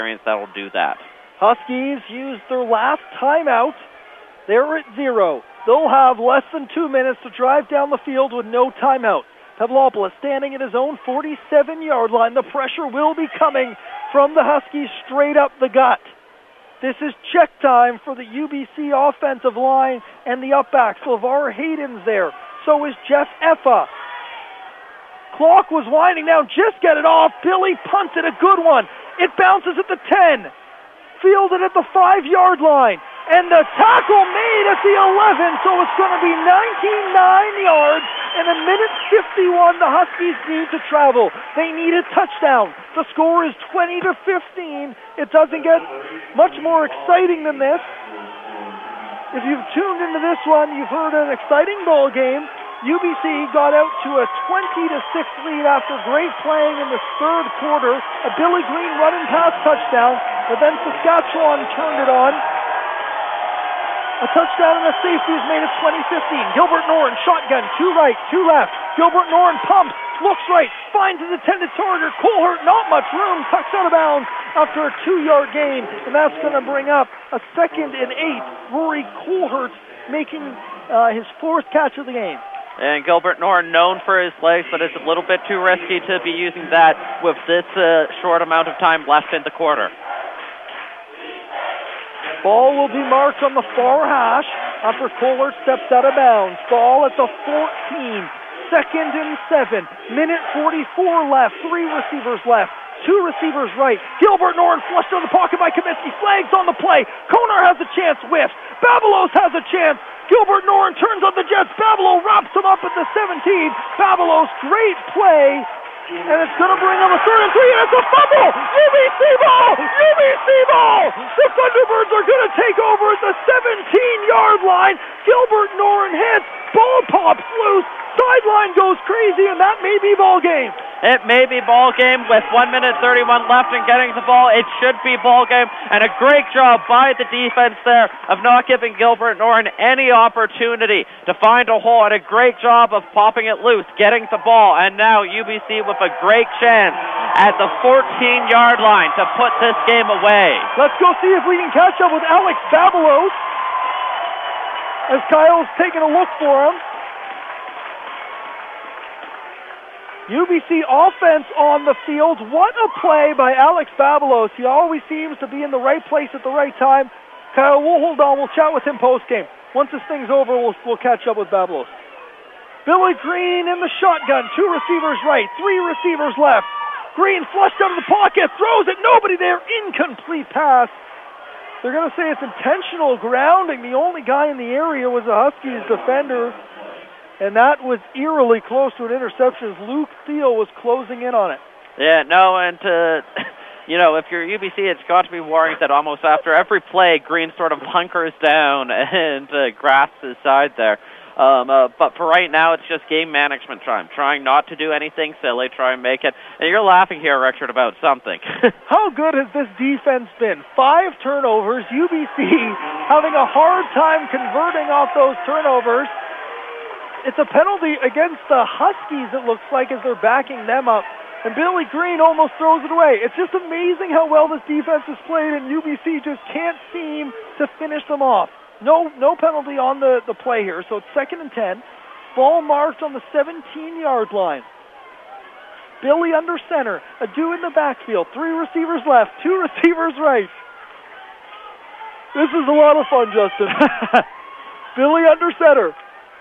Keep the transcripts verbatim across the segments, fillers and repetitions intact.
experience that will do that. Huskies used their last timeout. They're at zero. They'll have less than two minutes to drive down the field with no timeout. Pavlopoulos standing at his own forty-seven-yard line. The pressure will be coming from the Huskies straight up the gut. This is check time for the U B C offensive line and the upbacks. LeVar Hayden's there. So is Jeff Effa. Clock was winding down. Just get it off. Billy punted a good one. It bounces at the ten. Fielded at the five-yard line. And the tackle made at the eleven, so it's going to be nineteen nine yards and a minute fifty-one the Huskies need to travel. They need a touchdown. The score is twenty to fifteen. It doesn't get much more exciting than this. If you've tuned into this one, you've heard an exciting ball game. U B C got out to a twenty to six lead after great playing in the third quarter. A Billy Green running pass touchdown, but then Saskatchewan turned it on. A touchdown and a safety is made at twenty fifteen. Gilbert Noren, shotgun, two right, two left. Gilbert Noren pumps, looks right, finds his intended target. Colhert, not much room, tucks out of bounds after a two-yard gain, and that's going to bring up a second and eight. Rory Colhert making uh, his fourth catch of the game. And Gilbert Noren known for his legs, but it's a little bit too risky to be using that with this uh, short amount of time left in the quarter. Ball will be marked on the far hash after Colhert steps out of bounds. Ball at the fourteen. Second and seven. Minute forty-four left. Three receivers left. Two receivers right. Gilbert Noren flushed out of the pocket by Kaminsky. Flags on the play. Konar has a chance. Whiffs. Babalos has a chance. Gilbert Noren turns on the Jets. Babalo wraps him up at the seventeen. Babalos, great play. And it's going to bring up a third and three, and it's a fumble! U B C ball! U B C ball! The Thunderbirds are going to take over at the seventeen-yard line. Gilbert Noren hits. Ball pops loose. Sideline goes crazy, and that may be ball game. It may be ball game with one minute thirty-one left and getting the ball. It should be ball game, and a great job by the defense there of not giving Gilbert Noren any opportunity to find a hole, and a great job of popping it loose, getting the ball, and now U B C with a great chance at the fourteen-yard line to put this game away. Let's go see if we can catch up with Alex Babalos as Kyle's taking a look for him. U B C offense on the field. What a play by Alex Babalos. He always seems to be in the right place at the right time. Kyle, we'll hold on. We'll chat with him post-game. Once this thing's over, we'll, we'll catch up with Babalos. Billy Green in the shotgun. Two receivers right. Three receivers left. Green flushed out of the pocket. Throws it. Nobody there. Incomplete pass. They're going to say it's intentional grounding. The only guy in the area was a Huskies defender. And that was eerily close to an interception as Luke Thiel was closing in on it. Yeah, no, and, uh, you know, if you're U B C, it's got to be worrying that almost after every play, Green sort of hunkers down and uh, grasps his side there. Um, uh, but for right now, it's just game management time, trying not to do anything silly, try and make it. And you're laughing here, Richard, about something. How good has this defense been? Five turnovers, U B C having a hard time converting off those turnovers. It's a penalty against the Huskies, it looks like, as they're backing them up. And Billy Green almost throws it away. It's just amazing how well this defense has played, and U B C just can't seem to finish them off. No no penalty on the, the play here, so it's second and ten. Ball marked on the seventeen-yard line. Billy under center. Adu in the backfield. Three receivers left. Two receivers right. This is a lot of fun, Justin. Billy under center.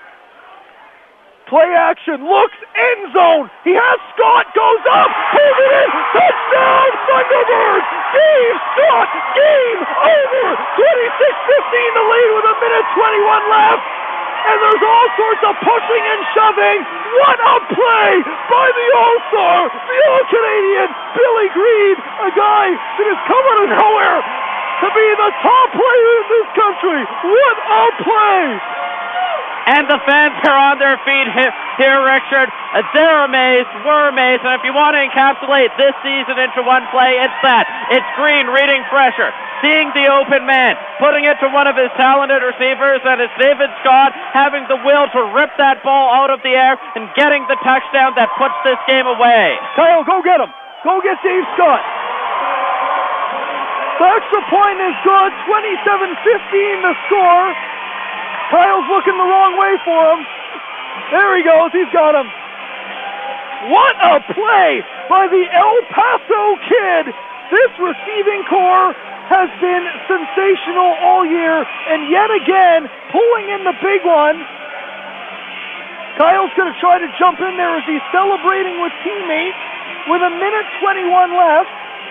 Play action, looks, end zone. He has Scott, goes up, pulls it in, touchdown, Thunderbirds. Game, Scott, game over. twenty-six fifteen the lead with a minute twenty-one left. And there's all sorts of pushing and shoving. What a play by the All-Star, the All-Canadian, Billy Green, a guy that has come out of nowhere to be the top player in this country. What a play. And the fans are on their feet here, Richard. They're amazed, we're amazed, and if you want to encapsulate this season into one play, it's that. It's Green reading pressure, seeing the open man, putting it to one of his talented receivers, and it's David Scott having the will to rip that ball out of the air and getting the touchdown that puts this game away. Kyle, go get him. Go get Dave Scott. The extra point is good. twenty-seven fifteen the score. Kyle's looking the wrong way for him. There he goes. He's got him. What a play by the El Paso Kid. This receiving core has been sensational all year, and yet again, pulling in the big one. Kyle's going to try to jump in there as he's celebrating with teammates with a minute twenty-one left.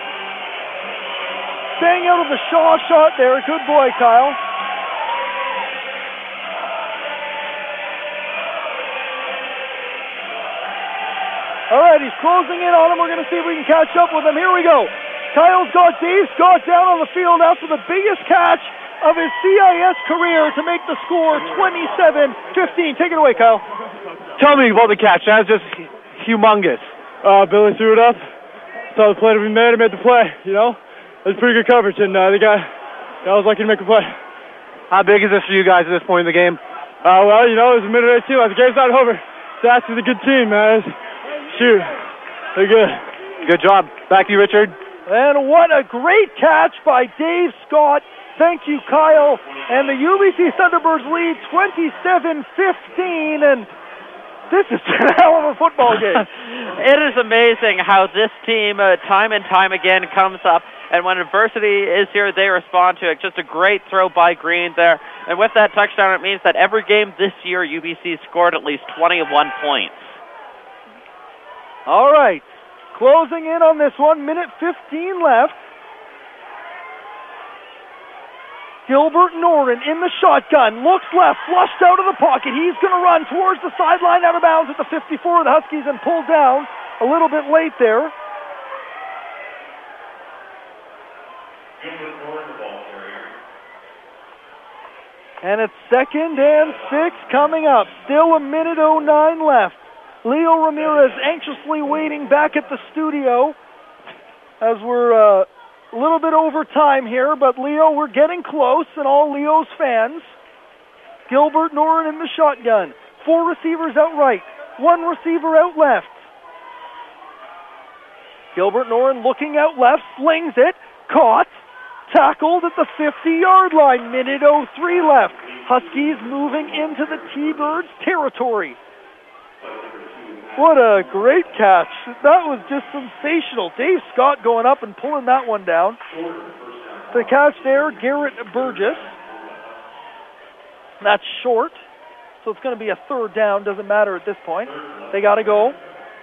Staying out of the Shaw shot there. Good boy, Kyle. All right, he's closing in on him. We're going to see if we can catch up with him. Here we go. Kyle's got Dave Scott down on the field after the biggest catch of his C I S career to make the score twenty-seven fifteen. Take it away, Kyle. Tell me about the catch. That was just humongous. Uh, Billy threw it up. Saw the play to be made. I made the play, you know. It was pretty good coverage, and uh, the guy, I was lucky to make a play. How big is this for you guys at this point in the game? Uh, well, you know, it was a minute eighteen. The game's not over. That's a good team, man. Shoot. They're good. Good job. Back to you, Richard. And what a great catch by Dave Scott. Thank you, Kyle. And the U B C Thunderbirds lead twenty-seven fifteen, and this is a hell of a football game. It is amazing how this team, uh, time and time again, comes up, and when adversity is here, they respond to it. Just a great throw by Green there. And with that touchdown, it means that every game this year, U B C scored at least twenty-one points. All right. Closing in on this one, minute fifteen left. Gilbert Noren in the shotgun, looks left, flushed out of the pocket. He's going to run towards the sideline, out of bounds at the fifty-four of the Huskies, and pulled down a little bit late there. And it's second and six coming up. Still a minute oh nine left. Leo Ramirez anxiously waiting back at the studio as we're uh, a little bit over time here, but Leo, we're getting close, and all Leo's fans. Gilbert Noren in the shotgun. Four receivers out right, one receiver out left. Gilbert Noren looking out left, slings it, caught, tackled at the fifty-yard line. Minute oh three left. Huskies moving into the T-Birds territory. What a great catch. That was just sensational. Dave Scott going up and pulling that one down. The catch there, Garrett Burgess. That's short, so it's going to be a third down. Doesn't matter at this point. They got to go.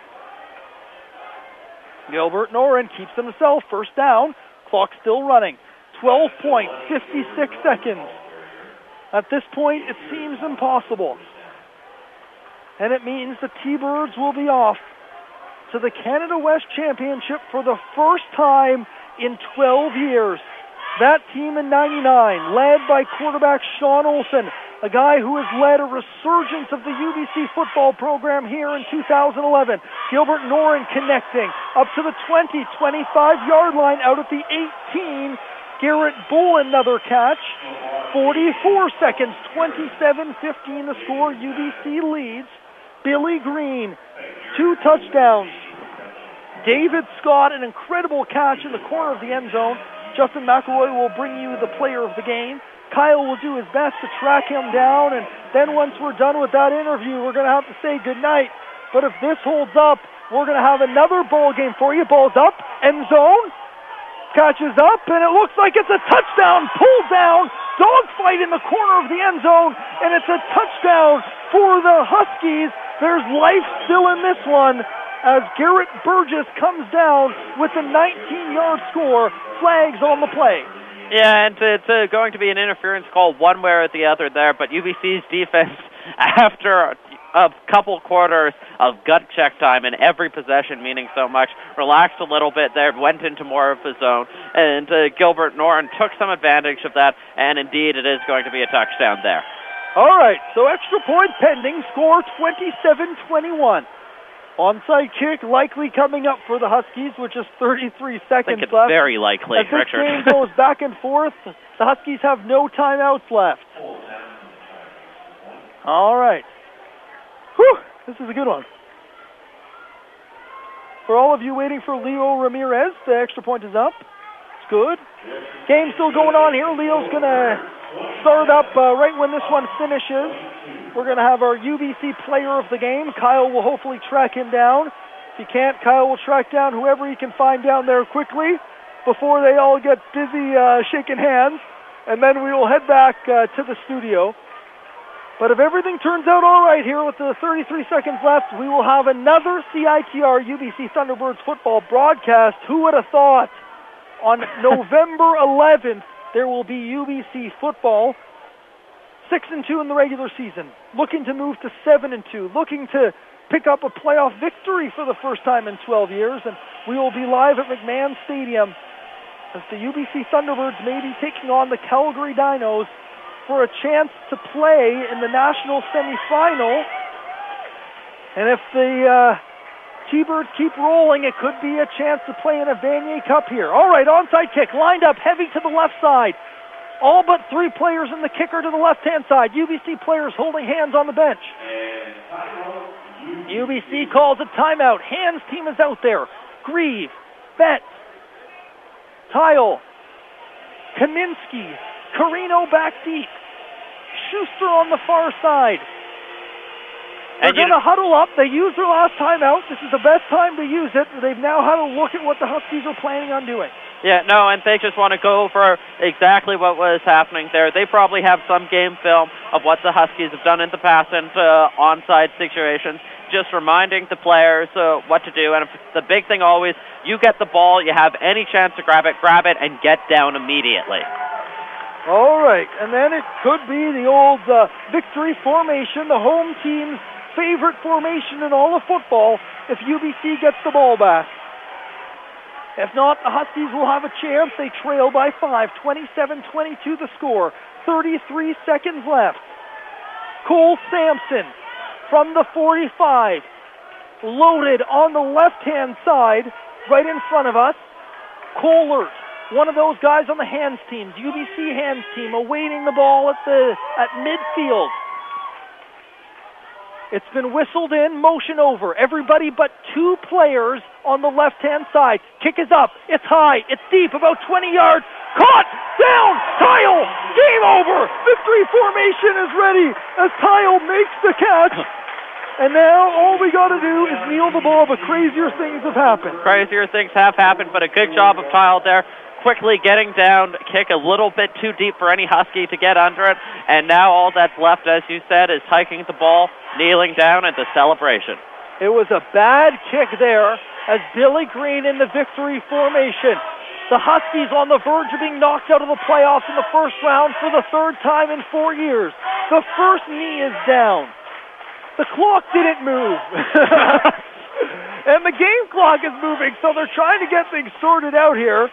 Gilbert Noren keeps himself first down. Clock still running. twelve points, fifty-six seconds. At this point, it seems impossible. And it means the T-Birds will be off to the Canada West Championship for the first time in twelve years. That team in ninety-nine, led by quarterback Sean Olsen, a guy who has led a resurgence of the U B C football program here in two thousand eleven. Gilbert Noren connecting up to the twenty, twenty-five-yard line, out at the eighteen. Garrett Bull another catch. forty-four seconds, twenty-seven fifteen the score. U B C leads. Billy Green, two touchdowns. David Scott, an incredible catch in the corner of the end zone. Justin McElroy will bring you the player of the game. Kyle will do his best to track him down, and then once we're done with that interview, we're going to have to say goodnight. But if this holds up, we're going to have another ball game for you. Ball's up, end zone, catches up, and it looks like it's a touchdown. Pulled down, dogfight in the corner of the end zone, and it's a touchdown for the Huskies. There's life still in this one as Garrett Burgess comes down with a nineteen-yard score. Flags on the play. Yeah, and it's uh, going to be an interference call one way or the other there, but U B C's defense, after a couple quarters of gut check time in every possession, meaning so much, relaxed a little bit there, went into more of the zone, and uh, Gilbert Noren took some advantage of that, and indeed it is going to be a touchdown there. All right, so extra point pending, score twenty-seven twenty-one. Onside kick likely coming up for the Huskies, which is thirty-three seconds I think it's left. very likely, As this Richard. game goes back and forth, the Huskies have no timeouts left. All right. Whew, this is a good one. For all of you waiting for Leo Ramirez, the extra point is up. good. Game still going on here. Leo's going to start up uh, right when this one finishes. We're going to have our U B C player of the game. Kyle will hopefully track him down. If he can't, Kyle will track down whoever he can find down there quickly before they all get busy uh, shaking hands. And then we will head back uh, to the studio. But if everything turns out all right here with the thirty-three seconds left, we will have another C I T R U B C Thunderbirds football broadcast. Who would have thought on November eleventh there will be U B C football, six and two in the regular season, looking to move to seven and two, looking to pick up a playoff victory for the first time in twelve years, and we will be live at McMahon Stadium as the U B C Thunderbirds may be taking on the Calgary Dinos for a chance to play in the national semifinal. And if the uh, T-Birds keep rolling, it could be a chance to play in a Vanier Cup here. All right, onside kick, lined up, heavy to the left side. All but three players in the kicker to the left-hand side. U B C players holding hands on the bench. U B C calls a timeout. Hands team is out there. Grieve, Betts, Tile, Kaminsky, Carino back deep. Schuster on the far side. They're going to huddle up. They used their last timeout. This is the best time to use it. They've now had a look at what the Huskies are planning on doing. Yeah, no, and they just want to go over exactly what was happening there. They probably have some game film of what the Huskies have done in the past in uh, onside situations, just reminding the players uh, what to do. And the big thing always, you get the ball, you have any chance to grab it, grab it, and get down immediately. All right, and then it could be the old uh, victory formation, the home team's favorite formation in all of football if U B C gets the ball back. If not, the Huskies will have a chance. They trail by five, twenty-seven twenty-two the score, thirty-three seconds left. Cole Sampson from the forty-five, loaded on the left-hand side, right in front of us. Kohlert, one of those guys on the hands team, U B C hands team, awaiting the ball at the at midfield. It's been whistled in, motion over. Everybody but two players on the left-hand side. Kick is up. It's high. It's deep, about twenty yards. Caught! Down! Tile! Game over! Victory formation is ready as Tile makes the catch. And now all we got to do is kneel the ball, but crazier things have happened. Crazier things have happened, but a good job of Tile there. Quickly getting down, kick a little bit too deep for any Husky to get under it. And now all that's left, as you said, is hiking the ball, kneeling down at the celebration. It was a bad kick there as Billy Green in the victory formation. The Huskies on the verge of being knocked out of the playoffs in the first round for the third time in four years. The first knee is down. The clock didn't move. And the game clock is moving, so they're trying to get things sorted out here.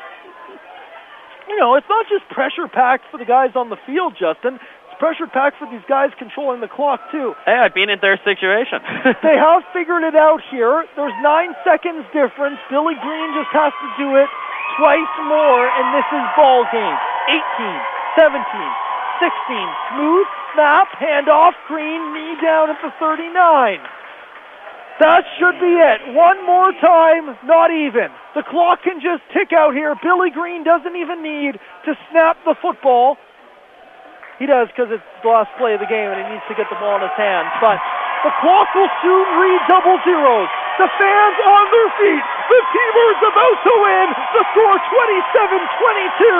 You know, it's not just pressure-packed for the guys on the field, Justin. It's pressure-packed for these guys controlling the clock, too. Hey, I've been in their situation. They have figured it out here. There's nine seconds difference. Billy Green just has to do it twice more, and this is ball game. eighteen, seventeen, sixteen. Smooth snap, handoff, Green, knee down at the thirty-nine. That should be it. One more time, not even. The clock can just tick out here. Billy Green doesn't even need to snap the football. He does because it's the last play of the game and he needs to get the ball in his hands. But the clock will soon read double zeros. The fans on their feet. The T-Birds about to win. The score twenty-seven twenty-two.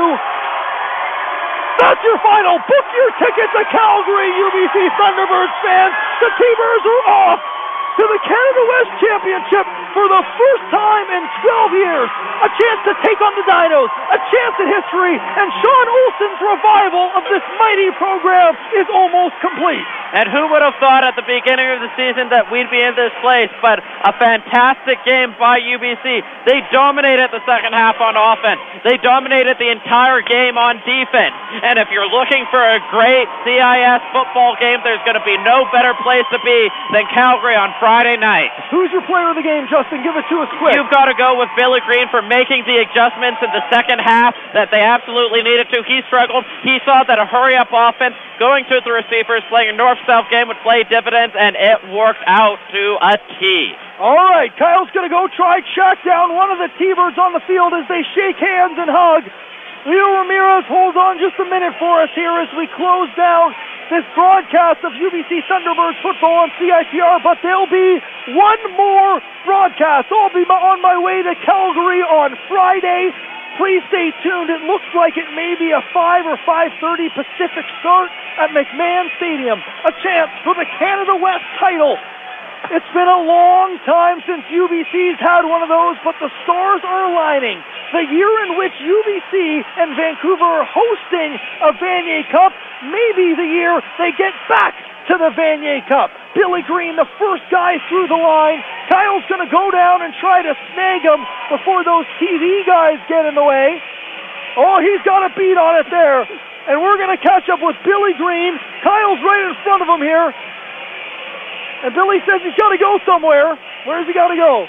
That's your final. Book your ticket to Calgary, U B C Thunderbirds fans. The T-Birds are off to the Canada West Championship for the first time in twelve years. A chance to take on the Dinos, a chance at history, and Sean Olsen's revival of this mighty program is almost complete. And who would have thought at the beginning of the season that we'd be in this place, but a fantastic game by U B C. They dominated the second half on offense. They dominated the entire game on defense. And if you're looking for a great C I S football game, there's going to be no better place to be than Calgary on Friday night. Who's your player of the game, Justin? Give it to us quick. You've got to go with Billy Green for making the adjustments in the second half that they absolutely needed to. He struggled. He saw that a hurry-up offense going to the receivers, playing a north-south game would play dividends, and it worked out to a T. All right, Kyle's going to go try track down one of the T-Birds on the field as they shake hands and hug. Leo Ramirez holds on just a minute for us here as we close down this broadcast of U B C Thunderbirds football on C I T R, but there'll be one more broadcast. I'll be on my way to Calgary on Friday. Please stay tuned. It looks like it may be a five or five thirty Pacific start at McMahon Stadium. A chance for the Canada West title. It's been a long time since U B C's had one of those, but the stars are aligning. The year in which U B C and Vancouver are hosting a Vanier Cup may be the year they get back to the Vanier Cup. Billy Green, the first guy through the line. Kyle's going to go down and try to snag him before those T V guys get in the way. Oh, he's got a beat on it there. And we're going to catch up with Billy Green. Kyle's right in front of him here. And Billy says he's got to go somewhere. Where's he got to go?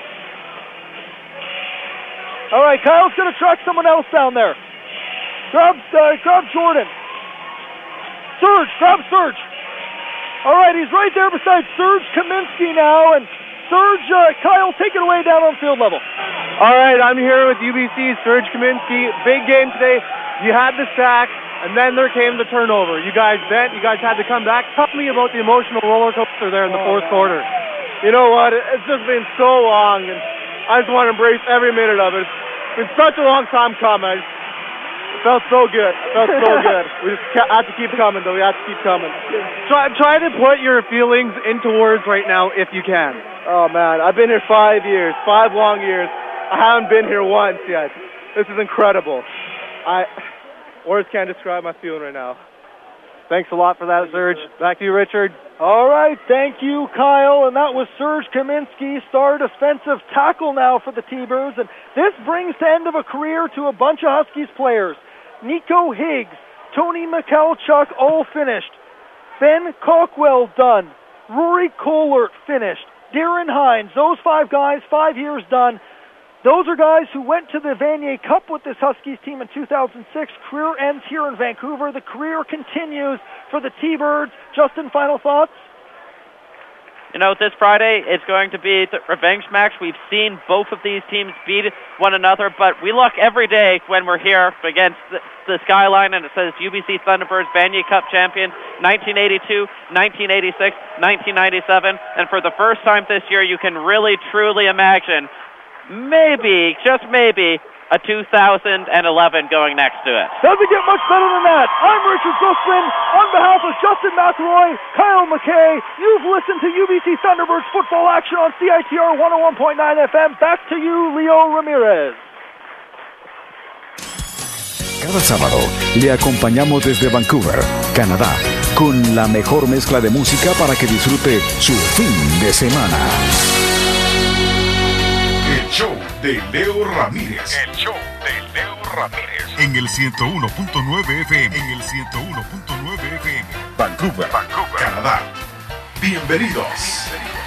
All right, Kyle's going to track someone else down there. Grab, uh, grab Jordan. Serge, grab Serge. All right, he's right there beside Serge Kaminsky now. And Serge, uh, Kyle, take it away down on field level. All right, I'm here with U B C's Serge Kaminsky. Big game today. You had the sack, and then there came the turnover. You guys bent. You guys had to come back. Tell me about the emotional roller coaster there in the fourth quarter. You know what? It's just been so long, and I just want to embrace every minute of it. It's been such a long time coming. It felt so good. It felt so good. We just had to keep coming, though. We had to keep coming. Try, try to put your feelings into words right now, if you can. Oh, man. I've been here five years, five long years. I haven't been here once yet. This is incredible. I words can't describe my feeling right now. Thanks a lot for that, Serge. Back to you, Richard. All right, thank you, Kyle. And that was Serge Kaminsky, star defensive tackle now for the T-Birds. And this brings the end of a career to a bunch of Huskies players. Nico Higgs, Tony Michalchuk, all finished. Ben Cockwell done. Rory Kohlert finished. Darren Hines, those five guys, five years done. Those are guys who went to the Vanier Cup with this Huskies team in two thousand six. Career ends here in Vancouver. The career continues for the T-Birds. Justin, final thoughts? You know, this Friday it's going to be the revenge match. We've seen both of these teams beat one another, but we look every day when we're here against the, the skyline and it says U B C Thunderbirds Vanier Cup champion nineteen eighty-two, nineteen eighty-six, nineteen ninety-seven, and for the first time this year you can really truly imagine maybe, just maybe, a two thousand eleven going next to it. Doesn't get much better than that. I'm Richard Zussman. On behalf of Justin McElroy, Kyle McKay, you've listened to U B C Thunderbirds football action on C I T R one oh one point nine F M. Back to you, Leo Ramirez. Cada sábado le acompañamos desde Vancouver, Canadá, con la mejor mezcla de música para que disfrute su fin de semana. El show de Leo Ramírez. El show de Leo Ramírez. En el ciento uno punto nueve F M. En el ciento uno punto nueve F M. Vancouver, Vancouver, Canadá. Bienvenidos.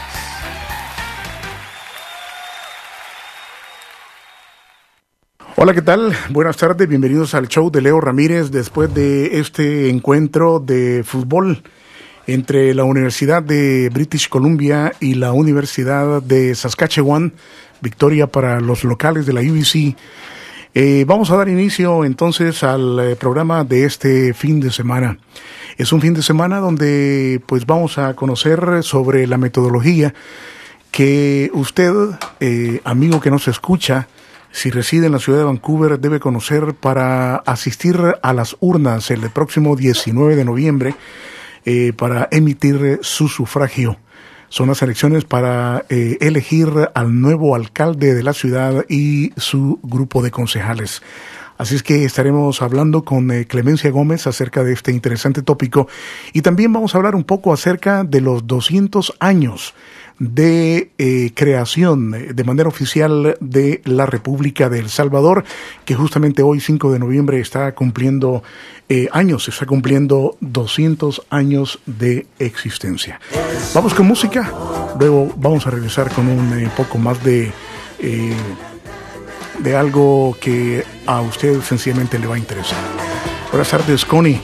Hola, ¿qué tal? Buenas tardes, bienvenidos al show de Leo Ramírez después de este encuentro de fútbol entre la Universidad de British Columbia y la Universidad de Saskatchewan. Victoria para los locales de la U B C. Eh, vamos a dar inicio entonces al eh, programa de este fin de semana. Es un fin de semana donde pues vamos a conocer sobre la metodología que usted, eh, amigo que nos escucha, si reside en la ciudad de Vancouver, debe conocer para asistir a las urnas el próximo diecinueve de noviembre eh, para emitir su sufragio. Son las elecciones para eh, elegir al nuevo alcalde de la ciudad y su grupo de concejales. Así es que estaremos hablando con eh, Clemencia Gómez acerca de este interesante tópico y también vamos a hablar un poco acerca de los doscientos años de eh, creación eh, de manera oficial de la República de El Salvador, que justamente hoy, cinco de noviembre, está cumpliendo eh, años, está cumpliendo doscientos años de existencia. Vamos con música, luego vamos a regresar con un eh, poco más de, eh, de algo que a usted sencillamente le va a interesar. Buenas tardes, Connie.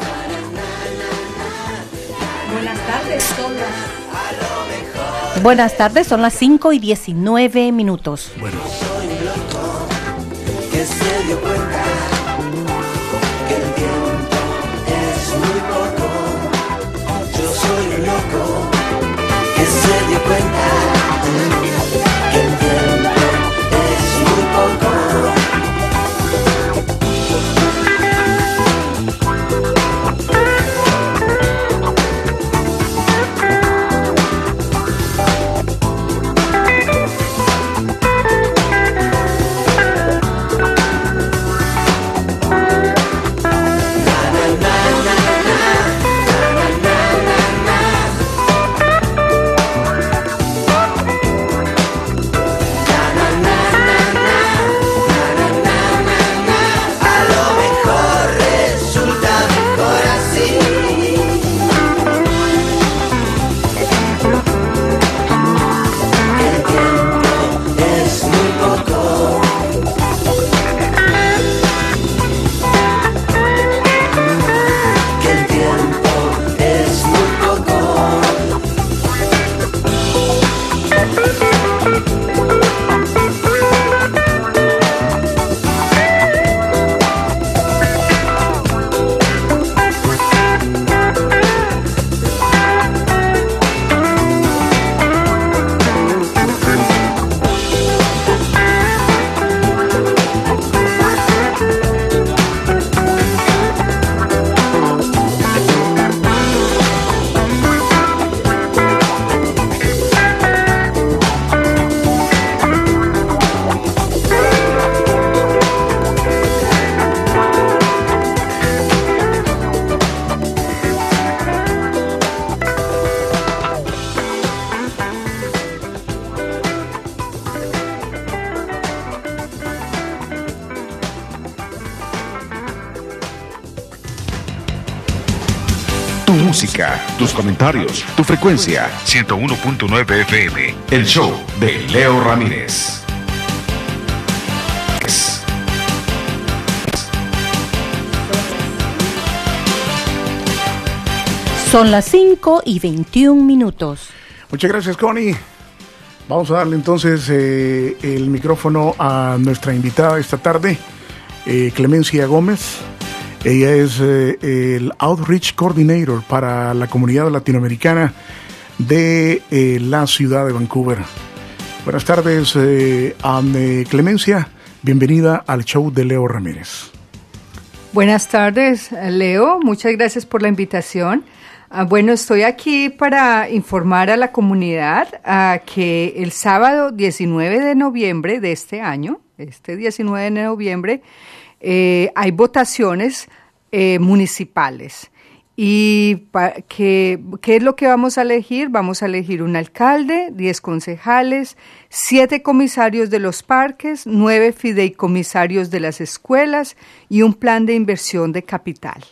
Buenas tardes, son las... Buenas tardes, son las cinco y diecinueve minutos. Bueno. Que se dio cuenta que el tiempo es muy poco. Yo soy un loco que se dio cuenta que el tiempo es muy poco. Música, tus comentarios, tu frecuencia, ciento uno punto nueve F M, el show de Leo Ramírez. Son las cinco y veintiún minutos. Muchas gracias, Connie. Vamos a darle entonces eh, el micrófono a nuestra invitada esta tarde, eh, Clemencia Gómez. Ella es eh, el Outreach Coordinator para la comunidad latinoamericana de eh, la ciudad de Vancouver. Buenas tardes, eh, eh, Clemencia. Bienvenida al show de Leo Ramírez. Buenas tardes, Leo. Muchas gracias por la invitación. Uh, bueno, estoy aquí para informar a la comunidad uh, que el sábado diecinueve de noviembre de este año, este diecinueve de noviembre, Eh, hay votaciones eh, municipales. ¿Y pa, que, qué es lo que vamos a elegir? Vamos a elegir un alcalde, diez concejales, siete comisarios de los parques, nueve fideicomisarios de las escuelas y un plan de inversión de capital.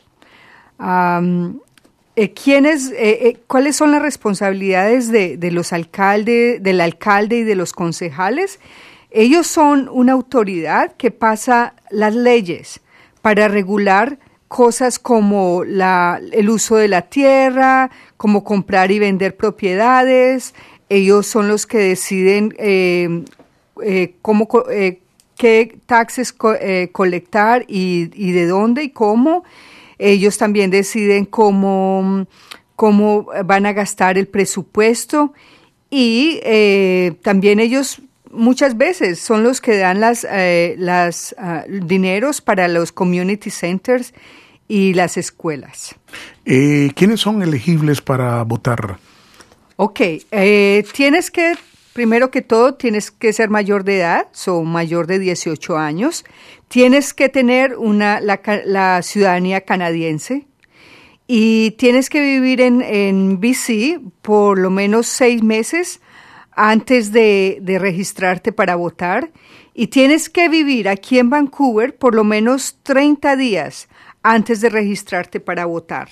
Um, eh, ¿quiénes, eh, eh, ¿Cuáles son las responsabilidades de, de los alcaldes, del alcalde y de los concejales? Ellos son una autoridad que pasa las leyes para regular cosas como la, el uso de la tierra, como comprar y vender propiedades. Ellos son los que deciden eh, eh, cómo, eh, qué taxes co- eh, colectar y, y de dónde y cómo. Ellos también deciden cómo, cómo van a gastar el presupuesto y eh, también ellos muchas veces son los que dan las, eh, las uh, dineros para los community centers y las escuelas. Eh, ¿Quiénes son elegibles para votar? Ok, eh, tienes que, primero que todo, tienes que ser mayor de edad, son mayor de dieciocho años. Tienes que tener una, la, la ciudadanía canadiense y tienes que vivir en, en B C por lo menos seis meses antes de, de registrarte para votar, y tienes que vivir aquí en Vancouver por lo menos treinta días antes de registrarte para votar.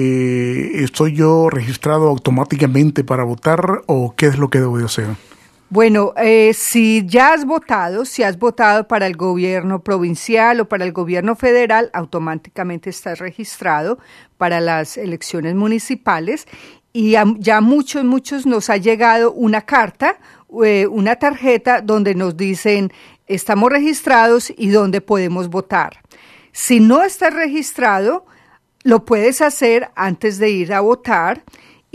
Eh, ¿Estoy yo registrado automáticamente para votar o qué es lo que debo de hacer? Bueno, eh, si ya has votado, si has votado para el gobierno provincial o para el gobierno federal, automáticamente estás registrado para las elecciones municipales y a, ya muchos, muchos nos ha llegado una carta, eh, una tarjeta donde nos dicen estamos registrados y dónde podemos votar. Si no estás registrado, lo puedes hacer antes de ir a votar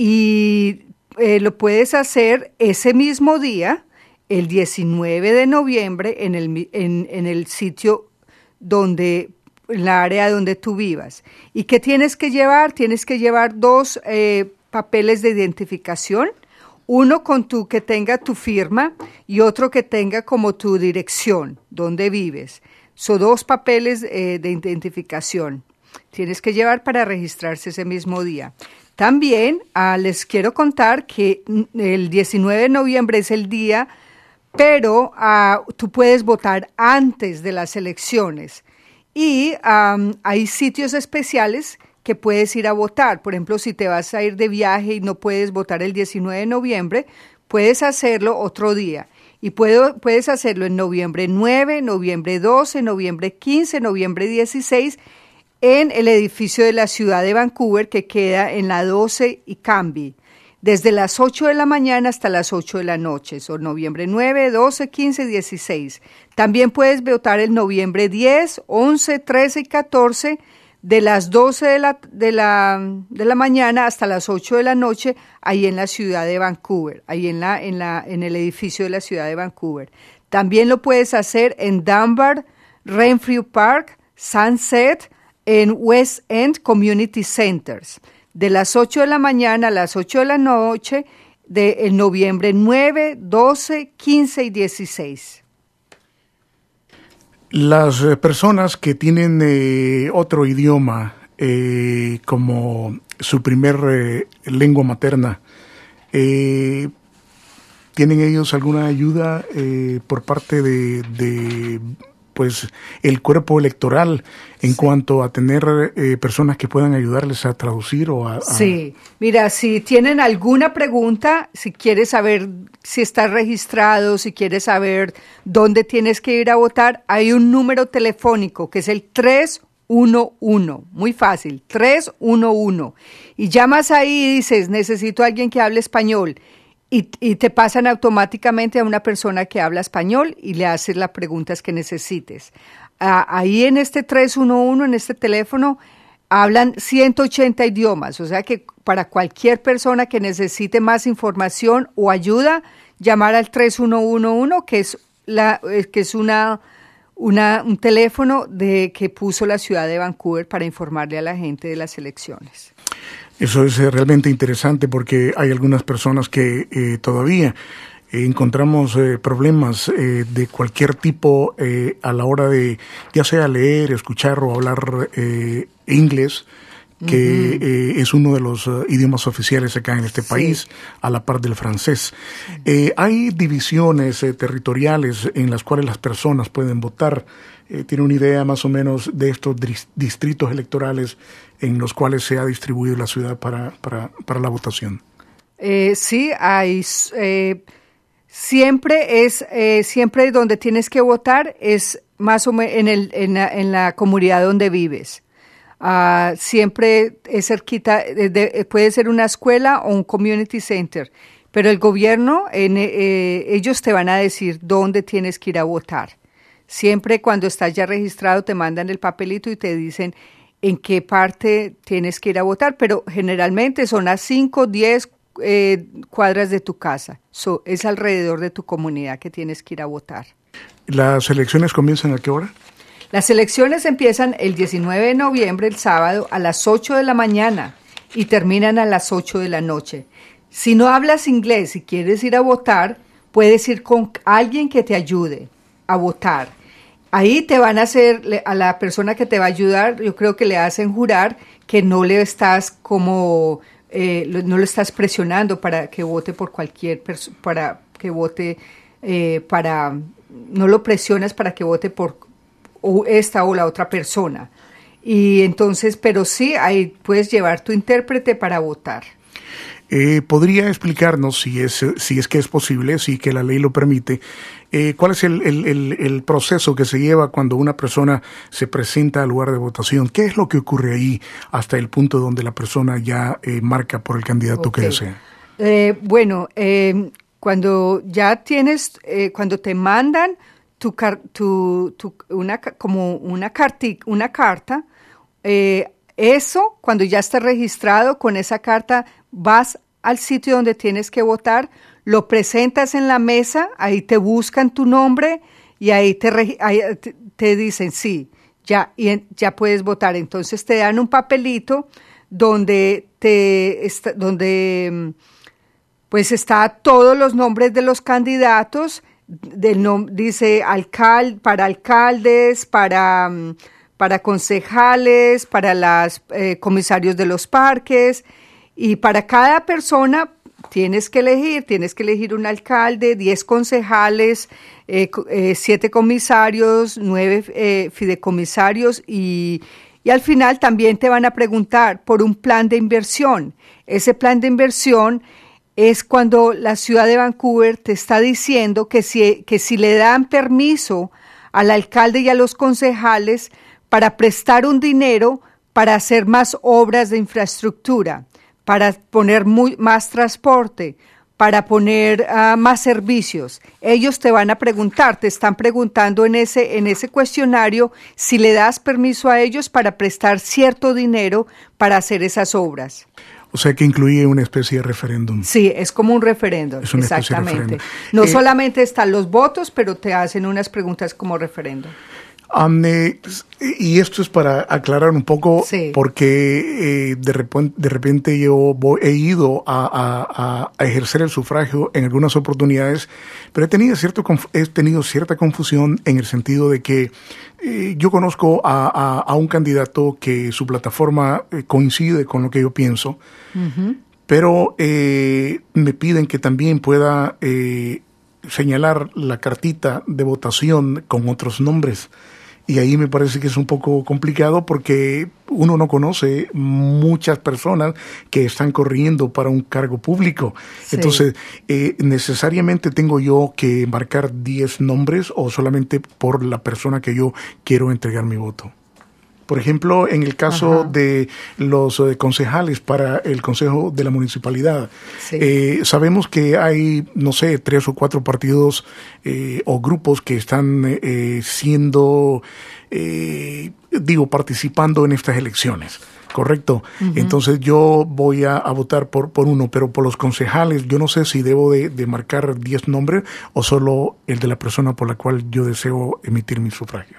y eh, lo puedes hacer ese mismo día, el diecinueve de noviembre, en el, en, en el sitio donde, en la área donde tú vivas. ¿Y qué tienes que llevar? Tienes que llevar dos eh, papeles de identificación, uno con tu que tenga tu firma y otro que tenga como tu dirección, donde vives. Son dos papeles eh, de identificación. Tienes que llevar para registrarse ese mismo día. También ah, les quiero contar que el diecinueve de noviembre es el día, pero ah, tú puedes votar antes de las elecciones. Y um, hay sitios especiales que puedes ir a votar. Por ejemplo, si te vas a ir de viaje y no puedes votar el diecinueve de noviembre, puedes hacerlo otro día. Y puedo, puedes hacerlo en noviembre nueve, noviembre doce, noviembre quince, noviembre dieciséis, en el edificio de la ciudad de Vancouver, que queda en la doce y Cambie, desde las ocho de la mañana hasta las ocho de la noche. Son noviembre nueve, doce, quince, dieciséis. También puedes votar el noviembre diez, once, trece y catorce, de las doce de la, de la, de la mañana hasta las ocho de la noche, ahí en la ciudad de Vancouver, ahí en, la, en, la, en el edificio de la ciudad de Vancouver. También lo puedes hacer en Dunbar, Renfrew Park, Sunset, en West End Community Centers, de las ocho de la mañana a las ocho de la noche, de el noviembre nueve, doce, quince y dieciséis. Las eh, personas que tienen eh, otro idioma eh, como su primer eh, lengua materna, eh, ¿tienen ellos alguna ayuda eh, por parte de, de pues el cuerpo electoral en sí. cuanto a tener eh, personas que puedan ayudarles a traducir o a, a... Sí, mira, si tienen alguna pregunta, si quieres saber si estás registrado, si quieres saber dónde tienes que ir a votar, hay un número telefónico que es el tres uno uno, muy fácil, tres uno uno, y llamas ahí y dices, necesito a alguien que hable español. Y, y te pasan automáticamente a una persona que habla español y le haces las preguntas que necesites. Ah, ahí en este tres uno uno, en este teléfono, hablan ciento ochenta idiomas, o sea que para cualquier persona que necesite más información o ayuda, llamar al tres uno uno, que es, la, que es una, una, un teléfono de, que puso la ciudad de Vancouver para informarle a la gente de las elecciones. Eso es eh, realmente interesante porque hay algunas personas que eh, todavía eh, encontramos eh, problemas eh, de cualquier tipo eh, a la hora de ya sea leer, escuchar o hablar eh, inglés, que uh-huh. eh, es uno de los uh, idiomas oficiales acá en este país, sí. a la par del francés. Eh, hay divisiones eh, territoriales en las cuales las personas pueden votar. Eh, ¿Tiene una idea más o menos de estos distritos electorales en los cuales se ha distribuido la ciudad para, para, para la votación? Eh, sí, hay... Eh, siempre es eh, siempre donde tienes que votar es más o menos en, el, en, la, en la comunidad donde vives. Uh, siempre es cerquita, de, de, puede ser una escuela o un community center, pero el gobierno, en, eh, ellos te van a decir dónde tienes que ir a votar. Siempre cuando estás ya registrado te mandan el papelito y te dicen en qué parte tienes que ir a votar, pero generalmente son a cinco, diez eh, cuadras de tu casa. So, es alrededor de tu comunidad que tienes que ir a votar. ¿Las elecciones comienzan a qué hora? Las elecciones empiezan el diecinueve de noviembre, el sábado, a las ocho de la mañana y terminan a las ocho de la noche. Si no hablas inglés y quieres ir a votar, puedes ir con alguien que te ayude a votar. Ahí te van a hacer, a la persona que te va a ayudar, yo creo que le hacen jurar que no le estás como, eh, no le estás presionando para que vote por cualquier persona, para que vote, eh, para, no lo presionas para que vote por o esta o la otra persona. Y entonces, pero sí, ahí puedes llevar tu intérprete para votar. Eh, ¿Podría explicarnos, si es, si es que es posible, si que la ley lo permite, eh, cuál es el, el, el, el proceso que se lleva cuando una persona se presenta al lugar de votación? ¿Qué es lo que ocurre ahí hasta el punto donde la persona ya eh, marca por el candidato okay. que desea? Eh, bueno, eh, cuando ya tienes, eh, cuando te mandan tu, tu, tu una como una carti, una carta, eh, eso cuando ya estás registrado con esa carta vas al sitio donde tienes que votar, lo presentas en la mesa, ahí te buscan tu nombre y ahí te, ahí te, te dicen sí, ya, y ya puedes votar. Entonces te dan un papelito donde te está, donde pues está todos los nombres de los candidatos, del nom- dice alcal- para alcaldes, para, para concejales, para los eh, comisarios de los parques, y para cada persona tienes que elegir, tienes que elegir un alcalde, diez concejales, eh, eh, siete comisarios, nueve eh, fideicomisarios y, y al final también te van a preguntar por un plan de inversión. Ese plan de inversión es cuando la ciudad de Vancouver te está diciendo que si, que si le dan permiso al alcalde y a los concejales para prestar un dinero para hacer más obras de infraestructura, para poner muy, más transporte, para poner uh, más servicios. Ellos te van a preguntar, te están preguntando en ese, en ese cuestionario si le das permiso a ellos para prestar cierto dinero para hacer esas obras. O sea que incluye una especie de referéndum. Sí, es como un referéndum, es una exactamente. Especie de referéndum. No eh, solamente están los votos, pero te hacen unas preguntas como referéndum. Um, eh, y esto es para aclarar un poco, sí. porque eh, de, repente, de repente yo voy, he ido a, a, a ejercer el sufragio en algunas oportunidades, pero he tenido, cierto, he tenido cierta confusión en el sentido de que eh, yo conozco a, a, a un candidato que su plataforma eh, coincide con lo que yo pienso, uh-huh. pero eh, me piden que también pueda eh, señalar la cartita de votación con otros nombres. Y ahí me parece que es un poco complicado porque uno no conoce muchas personas que están corriendo para un cargo público. Sí. Entonces, eh, ¿necesariamente tengo yo que marcar diez nombres o solamente por la persona que yo quiero entregar mi voto? Por ejemplo, en el caso Ajá. de los eh, concejales para el Consejo de la Municipalidad, sí. eh, sabemos que hay, no sé, tres o cuatro partidos eh, o grupos que están eh, siendo, eh, digo, participando en estas elecciones, ¿correcto? Uh-huh. Entonces yo voy a, a votar por, por uno, pero por los concejales yo no sé si debo de, de marcar diez nombres o solo el de la persona por la cual yo deseo emitir mi sufragio.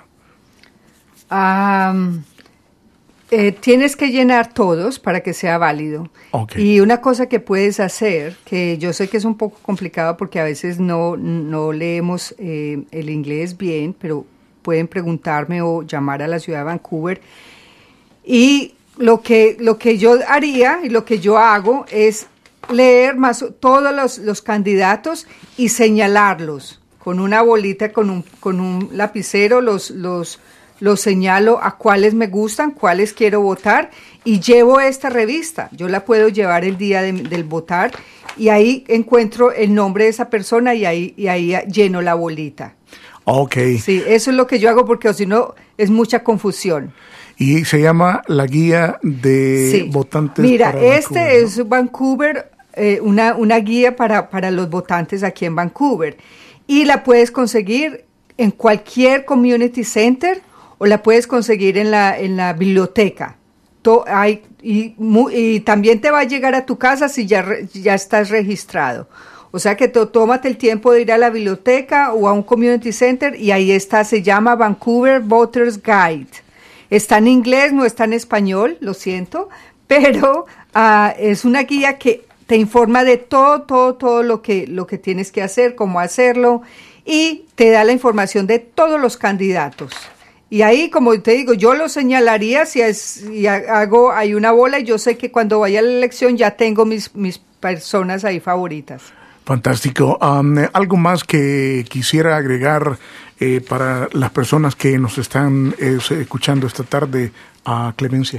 Um, eh, tienes que llenar todos para que sea válido. Okay. Y una cosa que puedes hacer, que yo sé que es un poco complicado porque a veces no, no leemos eh, el inglés bien, pero pueden preguntarme o llamar a la ciudad de Vancouver. Y lo que, lo que yo haría y lo que yo hago es leer más todos los, los candidatos y señalarlos con una bolita, con un, con un lapicero, los... los Los señalo a cuáles me gustan, cuáles quiero votar y llevo esta revista. Yo la puedo llevar el día de, del votar y ahí encuentro el nombre de esa persona y ahí, y ahí lleno la bolita. Ok. Sí, eso es lo que yo hago porque si no es mucha confusión. Y se llama la guía de sí. votantes. Mira, para este Vancouver, ¿no? es Vancouver, eh, una, una guía para, para los votantes aquí en Vancouver y la puedes conseguir en cualquier community center o la puedes conseguir en la, en la biblioteca. To, hay, y, y también te va a llegar a tu casa si ya, ya estás registrado. O sea que to, tómate el tiempo de ir a la biblioteca o a un community center y ahí está, se llama Vancouver Voters Guide. Está en inglés, no está en español, lo siento, pero uh, es una guía que te informa de todo, todo, todo lo que, lo que tienes que hacer, cómo hacerlo y te da la información de todos los candidatos. Y ahí, como te digo, yo lo señalaría si, es, si hago, hay una bola y yo sé que cuando vaya a la elección ya tengo mis, mis personas ahí favoritas. Fantástico. Um, algo más que quisiera agregar eh, para las personas que nos están eh, escuchando esta tarde, a Clemencia.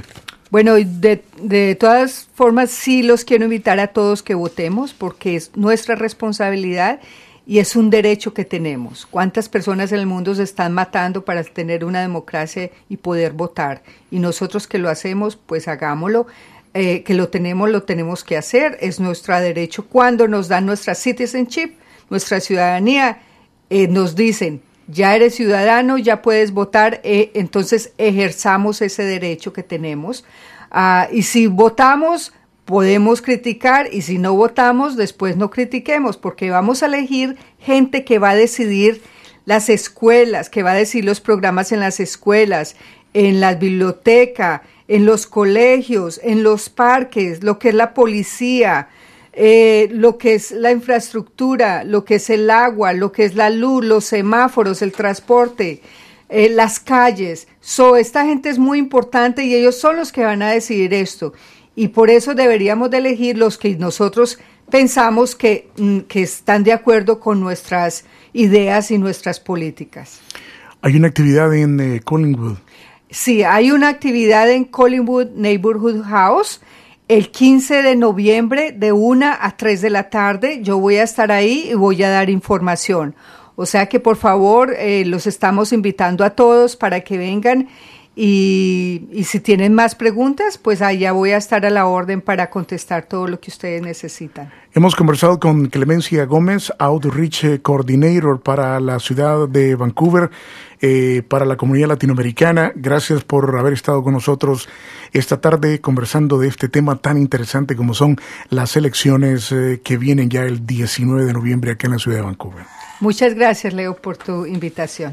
Bueno, de, de todas formas sí los quiero invitar a todos que votemos porque es nuestra responsabilidad y es un derecho que tenemos. ¿Cuántas personas en el mundo se están matando para tener una democracia y poder votar? Y nosotros que lo hacemos, pues hagámoslo. Eh, que lo tenemos, lo tenemos que hacer. Es nuestro derecho. Cuando nos dan nuestra citizenship, nuestra ciudadanía, eh, nos dicen, ya eres ciudadano, ya puedes votar, eh, entonces ejerzamos ese derecho que tenemos. Uh, y si votamos, podemos criticar, y si no votamos, después no critiquemos, porque vamos a elegir gente que va a decidir las escuelas, que va a decidir los programas en las escuelas, en la biblioteca, en los colegios, en los parques, lo que es la policía, Eh, lo que es la infraestructura, lo que es el agua, lo que es la luz, los semáforos, el transporte, eh, las calles. So, esta gente es muy importante y ellos son los que van a decidir esto. Y por eso deberíamos de elegir los que nosotros pensamos que, que están de acuerdo con nuestras ideas y nuestras políticas. Hay una actividad en eh, Collingwood. Sí, hay una actividad en Collingwood Neighborhood House el quince de noviembre de una a tres de la tarde. Yo voy a estar ahí y voy a dar información. O sea que por favor eh, los estamos invitando a todos para que vengan y, y si tienen más preguntas, pues allá voy a estar a la orden para contestar todo lo que ustedes necesitan. Hemos conversado con Clemencia Gómez, Outreach Coordinator para la ciudad de Vancouver, eh, para la comunidad latinoamericana. Gracias por haber estado con nosotros esta tarde conversando de este tema tan interesante como son las elecciones eh, que vienen ya el diecinueve de noviembre acá en la ciudad de Vancouver. Muchas gracias, Leo, por tu invitación.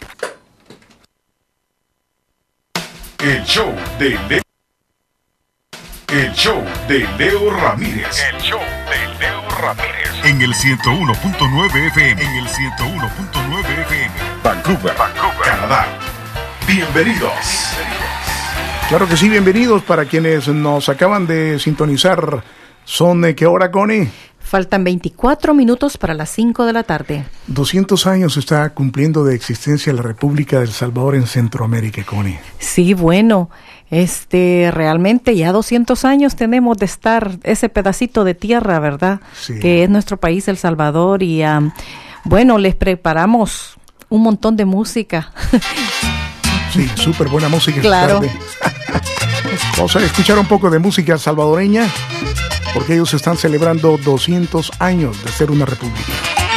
El show de Leo. El show de Leo Ramírez. El show de Leo Ramírez. En el ciento uno punto nueve F M. En el ciento uno punto nueve F M. Vancouver, Vancouver, Canadá. Bienvenidos. Claro que sí, bienvenidos para quienes nos acaban de sintonizar. ¿Son de qué hora, Connie? Faltan veinticuatro minutos para las cinco de la tarde. doscientos años está cumpliendo de existencia la República del Salvador en Centroamérica, Connie. Sí, bueno, este, realmente ya doscientos años tenemos de estar ese pedacito de tierra, ¿verdad? Sí. Que es nuestro país, El Salvador, y um, bueno, les preparamos un montón de música. Sí, súper buena música. Claro. Vamos a escuchar un poco de música salvadoreña, porque ellos están celebrando doscientos años de ser una república.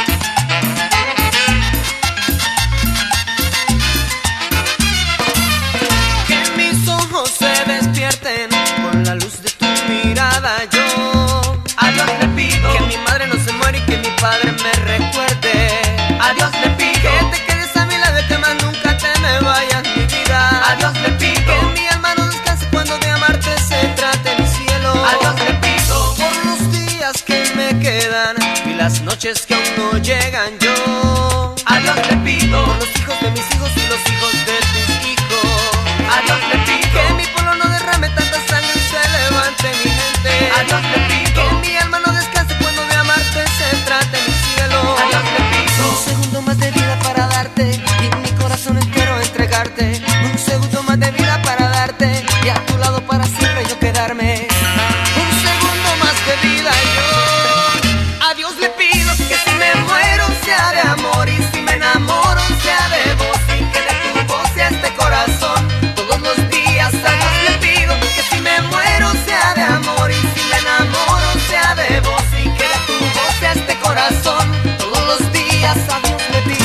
Que mis ojos se despierten con la luz de tu mirada. Yo a Dios le pido que mi madre no se muera y que mi padre me recuerde. A Dios le pido que te quedes a mi lado y que más nunca te me vayas, mi vida. A Dios le pido que mi alma no descanse cuando de amarte se trate mi cielo. A Dios le pido por los días que me quedan y las noches que aún no llegan. Yo a Dios le pido por los hijos de mis hijos y los hijos de tus hijos. A Dios le pido que mi pueblo no derrame tanta sangre y se levante mi gente. A Dios le pido que mi alma no descanse cuando de amarte se trate mi cielo. A Dios le pido un segundo más de vida para darte y mi corazón entero entregarte. Un segundo más de vida para darte y a tu lado para siempre yo quedarme. Un segundo más de vida yo a Dios le pido que si me muero sea de amor y si me enamoro sea de vos y que de tu voz sea este corazón todos los días. A Dios le pido que si me muero sea de amor y si me enamoro sea de vos y que de tu voz sea este corazón todos los días. A Dios le pido.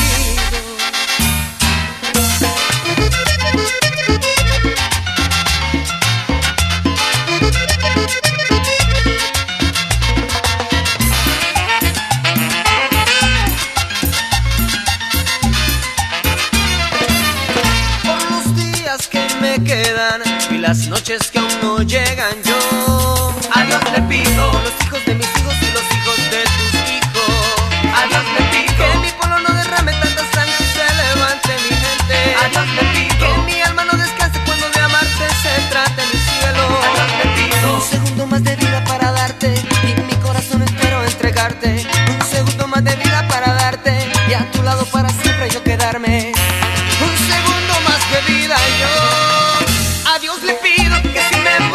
Quedan y las noches que aún no llegan. Yo a Dios le pido los hijos de mis hijos y los hijos de tus hijos. A Dios le pido que mi pueblo no derrame tanta sangre y se levante mi gente. A Dios le pido que mi alma no descanse cuando de amarte se trate mi cielo. A Dios le pido un segundo más de vida para darte y mi corazón entero entregarte. Un segundo más de vida para darte y a tu lado para siempre yo quedarme. Un segundo más de vida yo a Dios le pido que si me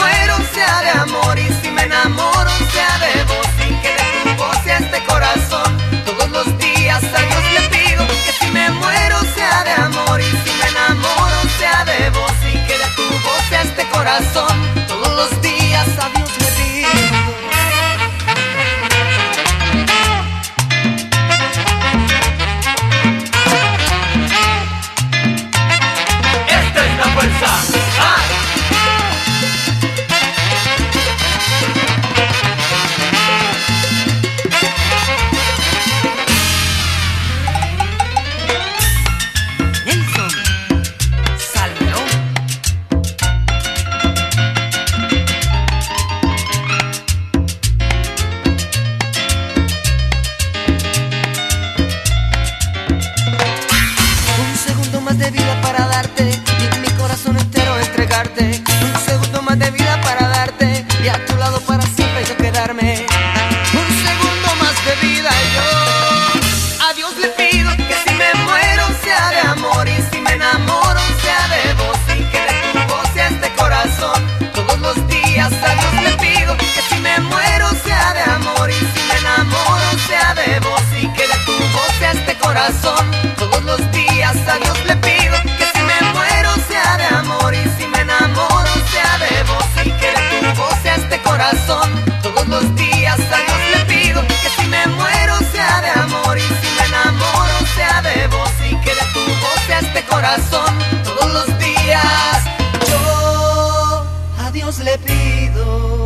olvidarte, un segundo más de vida para darte y a tu lado para siempre yo quedarme. Un segundo más de vida yo a Dios le pido que si me muero sea de amor y si me enamoro sea de vos y que de tu voz sea este corazón todos los días. A Dios le pido que si me muero sea de amor y si me enamoro sea de vos y que de tu voz sea este corazón todos los días. A Dios le pido que si me muero sea de amor y si me enamoro sea de vos y que de tu voz sea este corazón todos los días. A Dios le pido que si me muero sea de amor y si me enamoro sea de vos y que de tu voz sea este corazón todos los días. Yo a Dios le pido.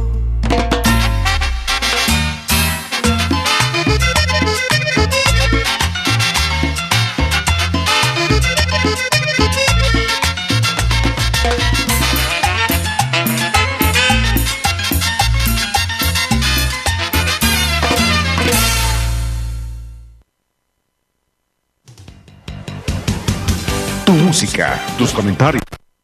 Tu música, tus comentarios.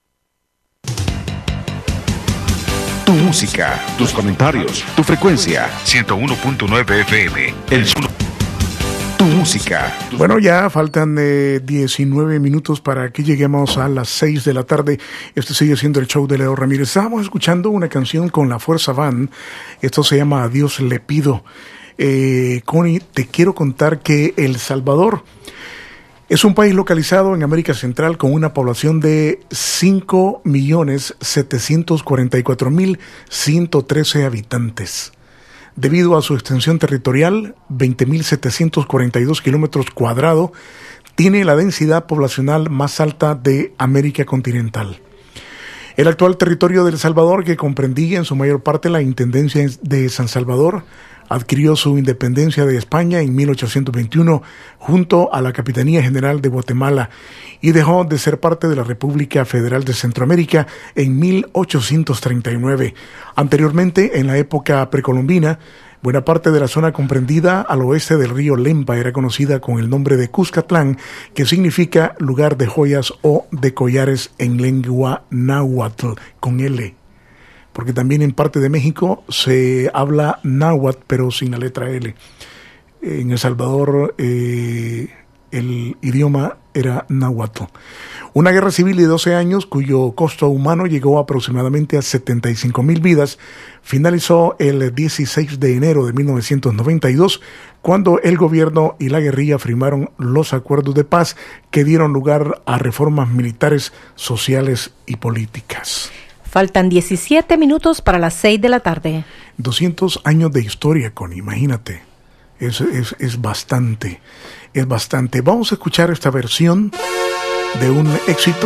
Tu música, tus comentarios, tu frecuencia, ciento uno punto nueve F M. El sur. Tu música. Tu... Bueno, ya faltan eh, diecinueve minutos para que lleguemos a las seis de la tarde. Este sigue siendo el show de Leo Ramírez. Estábamos escuchando una canción con la Fuerza Band. Esto se llama A Dios le pido. Eh, Connie, te quiero contar que El Salvador es un país localizado en América Central con una población de cinco millones setecientos cuarenta y cuatro mil ciento trece habitantes. Debido a su extensión territorial, veinte mil setecientos cuarenta y dos kilómetros cuadrados, tiene la densidad poblacional más alta de América continental. El actual territorio de El Salvador, que comprendía en su mayor parte la Intendencia de San Salvador, adquirió su independencia de España en mil ochocientos veintiuno junto a la Capitanía General de Guatemala y dejó de ser parte de la República Federal de Centroamérica en mil ochocientos treinta y nueve. Anteriormente, en la época precolombina, buena parte de la zona comprendida al oeste del río Lempa era conocida con el nombre de Cuscatlán, que significa lugar de joyas o de collares en lengua náhuatl, con L. Porque también en parte de México se habla náhuatl, pero sin la letra L. En El Salvador eh, el idioma era náhuatl. Una guerra civil de doce años, cuyo costo humano llegó aproximadamente a setenta y cinco mil vidas, finalizó el dieciséis de enero de mil novecientos noventa y dos, cuando el gobierno y la guerrilla firmaron los acuerdos de paz que dieron lugar a reformas militares, sociales y políticas. Faltan diecisiete minutos para las seis de la tarde. doscientos años de historia, Connie, imagínate. Es, es, es bastante, es bastante. Vamos a escuchar esta versión de un éxito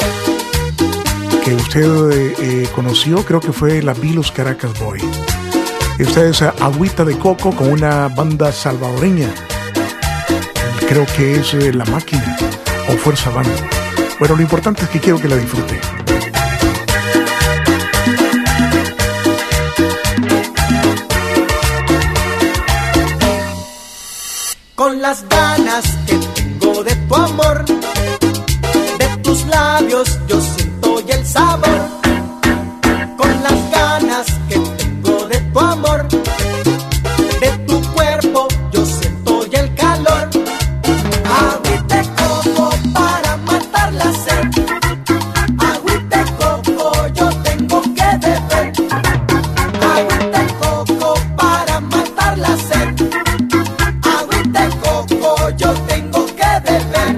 que usted eh, eh, conoció, creo que fue la Vilos Caracas Boy. Esta es Agüita de Coco con una banda salvadoreña. Creo que es eh, La Máquina o Fuerza Band. Bueno, lo importante es que quiero que la disfrute. Con las ganas que tengo de tu amor, de tus labios yo siento y el sabor. Con las ganas que tengo de tu amor, de tu cuerpo yo siento y el calor. Agüita de coco para matar la sed, agüita de coco yo tengo que beber. Agüita de coco para matar la sed, yo tengo que beber.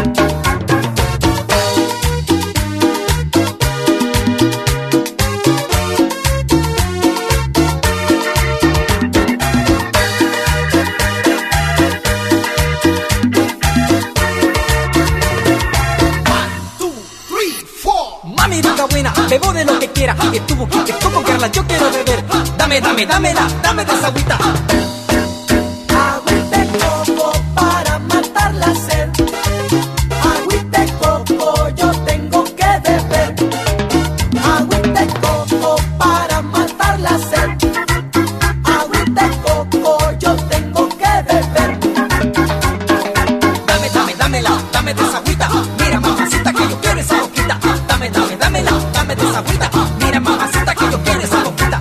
Mami, rica buena, bebo de lo que quiera. Que tuvo que como Carla, yo quiero beber. Dame, dame, dámela, dame de esa agüita. Agüita de coco para matar la sed, agüita de coco yo tengo que beber. Agüita de coco para matar la sed, agüita de coco yo tengo que beber. Dame, dame, dámela, dame de esa agüita. Mira, mamacita, que yo quiero esa boquita. Dame, dame, dámela. agüita. Mira mamacita que yo quiero esa boquita.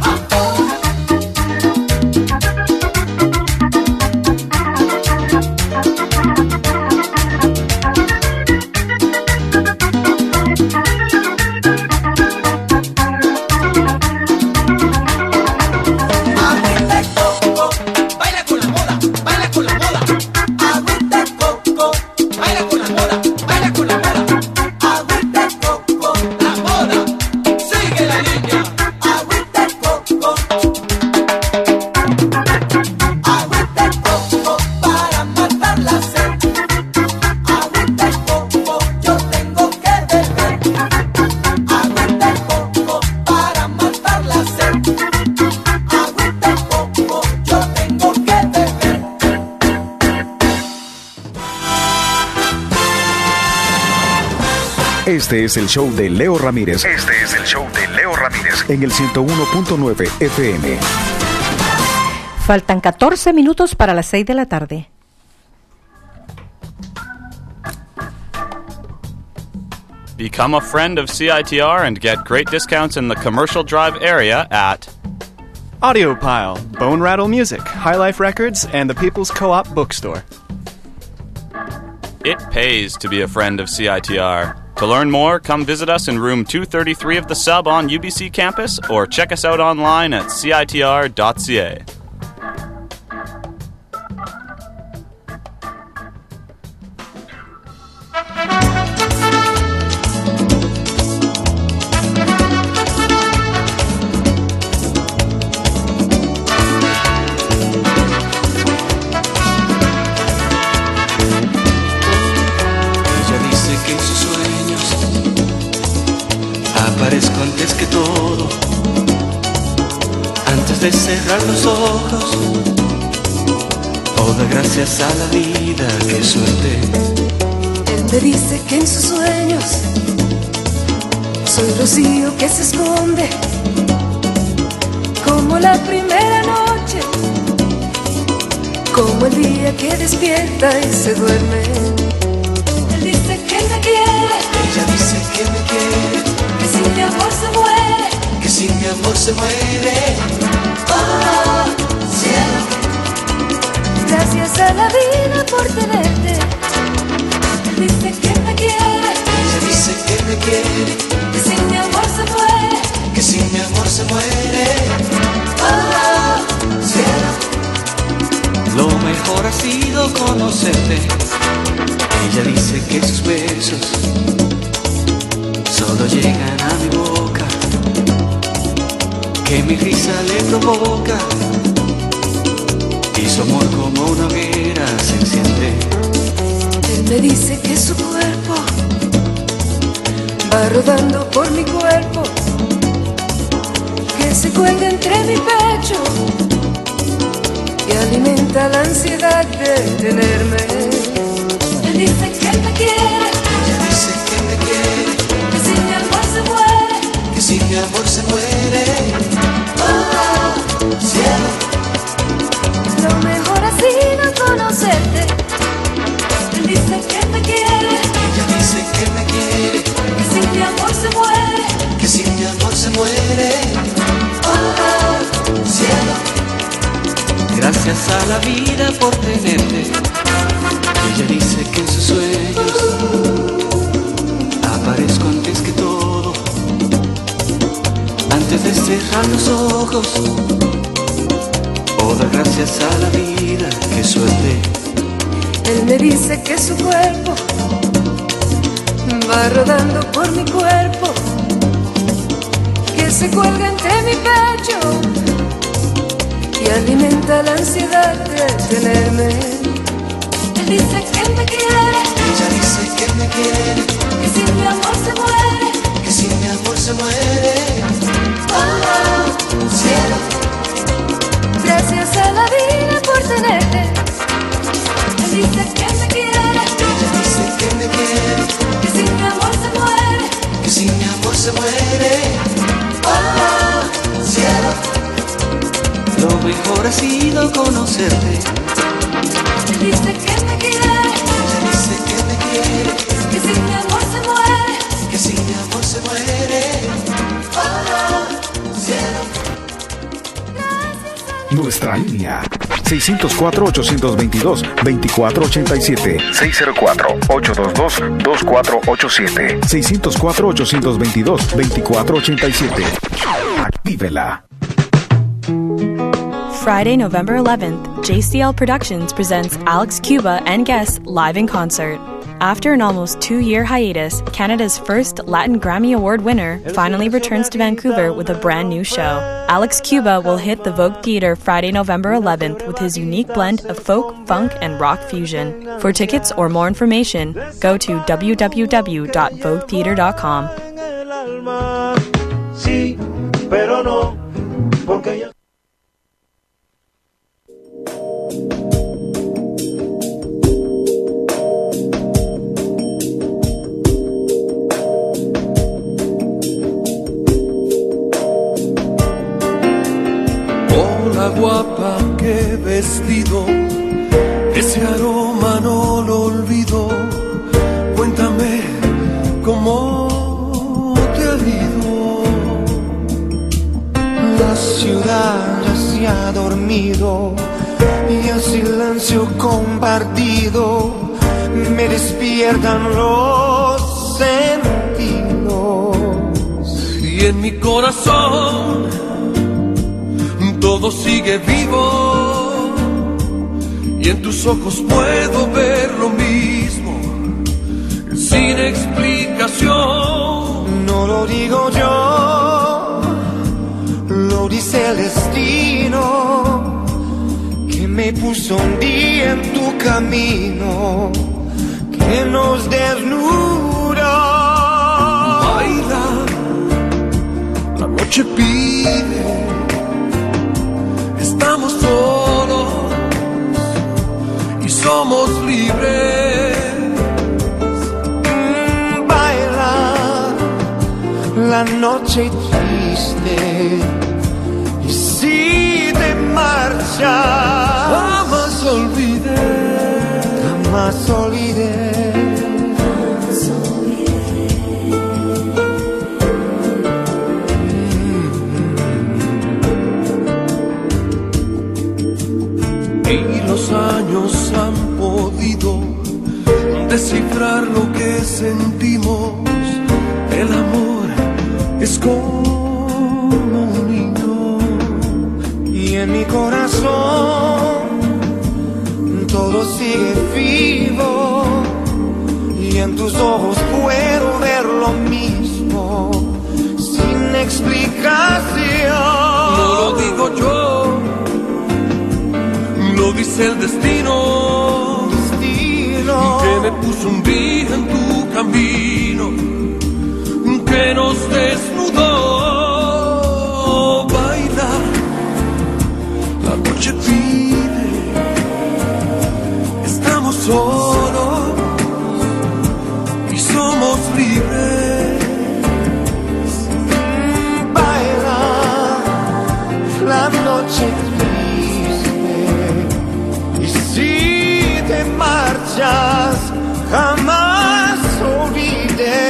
Este es el show de Leo Ramírez. Este es el show de Leo Ramírez. En el ciento uno punto nueve F M. Faltan catorce minutos para las seis de la tarde. Become a friend of C I T R and get great discounts in the Commercial Drive area at Audiopile, Bone Rattle Music, High Life Records, and the People's Co-op Bookstore. It pays to be a friend of C I T R. To learn more, come visit us in room two thirty-three of the Sub on U B C campus or check us out online at C I T R dot C A. Aparezco antes que todo, antes de cerrar los ojos. Oh, da gracias a la vida, qué suerte. Él me dice que en sus sueños soy rocío que se esconde, como la primera noche, como el día que despierta y se duerme. Él dice que me quiere, ella dice que me quiere, que si mi amor se muere, que si mi amor se muere. Oh, cielo, gracias a la vida por tenerte. Él dice que me quiere, ella dice que me quiere, que si mi amor se muere, que si mi amor se muere. Oh, cielo, lo mejor ha sido conocerte. Ella dice que sus besos solo llegan a mi boca, que mi risa le provoca y su amor como una hoguera se enciende. él me dice que su cuerpo va rodando por mi cuerpo, que se cuelga entre mi pecho y alimenta la ansiedad de tenerme. Él dice que me quiere, ella dice que me quiere, que si mi amor se muere, que si mi amor se muere. oh, cielo, lo mejor ha sido conocerte. Él dice que me quiere, ella dice que me quiere, que si mi amor se muere, que si mi amor se muere. oh, cielo, gracias a la vida por tenerte. Ella dice que en sus sueños aparezco antes que todo, antes de cerrar los ojos. Oh, da gracias a la vida, qué suerte. él me dice que su cuerpo va rodando por mi cuerpo, que se cuelga entre mi pecho y alimenta la ansiedad de tenerme. Él dice que me quiere, ella dice que me quiere, que si mi amor se muere, que si mi amor se muere. oh, cielo, gracias a la vida por tenerte. Él dice que me quiere, ella dice que me quiere, que si mi amor se muere, que si mi amor se muere. oh, cielo, lo mejor ha sido conocerte. él dice que me quiere, ella dice que me quiere, que si mi amor se muere, que si mi amor se muere. Nuestra línea seis cero cuatro, ocho dos dos, dos cuatro ocho siete. seis cero cuatro, ocho dos dos, dos cuatro ocho siete. seis cero cuatro, ocho dos dos, dos cuatro ocho siete. Actívela. Friday, November eleventh, J C L Productions presents Alex Cuba and guests live in concert. After an almost two-year hiatus, Canada's first Latin Grammy Award winner finally returns to Vancouver with a brand new show. Alex Cuba will hit the Vogue Theatre Friday, November eleventh with his unique blend of folk, funk, and rock fusion. For tickets or more information, go to w w w dot vogue theatre dot com. Sí, pero no, porque ya... Hola guapa, qué vestido, ese aroma no lo olvido. Cuéntame cómo te ha ido. La ciudad ya se ha dormido y el silencio compartido me despiertan los sentidos. Y en mi corazón todo sigue vivo y en tus ojos puedo ver lo mismo sin explicación. No lo digo yo, lo dice el destino que me puso un día en tu camino, que nos desnuda. Baila, la noche pide. Estamos solos y somos libres. Mm, baila la noche triste y si te marchas, jamás olvidé, jamás olvidé. Y los años han podido descifrar lo que sentimos. El amor es como un niño. Y en mi corazón todo sigue vivo y en tus ojos puedo ver lo mismo sin explicación. No lo digo yo, lo dice el destino, destino que me puso un día en tu camino, que nos desnudó. Baila, la noche pide, estamos solos y somos libres. Baila, la noche te marchas, jamás olvidé.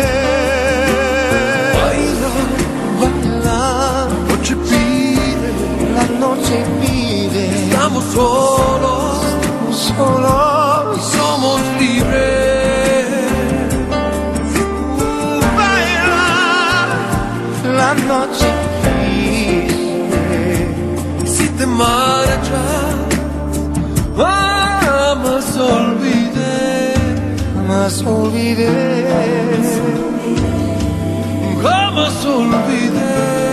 Baila, baila, la noche pide, la noche pide. Estamos solos, solos y somos libres. Baila, la noche pide. Si te marchas, jamás olvidé, jamás olvidé, jamás olvidé.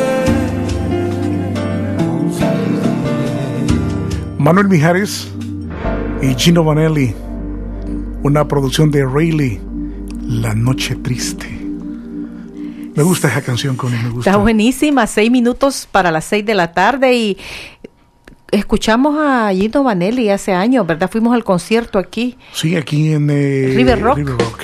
Manuel Mijares y Gino Vanelli, una producción de Rayleigh, La Noche Triste. Me gusta esa canción, Connie, me gusta. Está buenísima, seis minutos para las seis de la tarde y escuchamos a Gino Vanelli hace años, ¿verdad? Fuimos al concierto aquí. Sí, aquí en eh, River Rock. River Rock.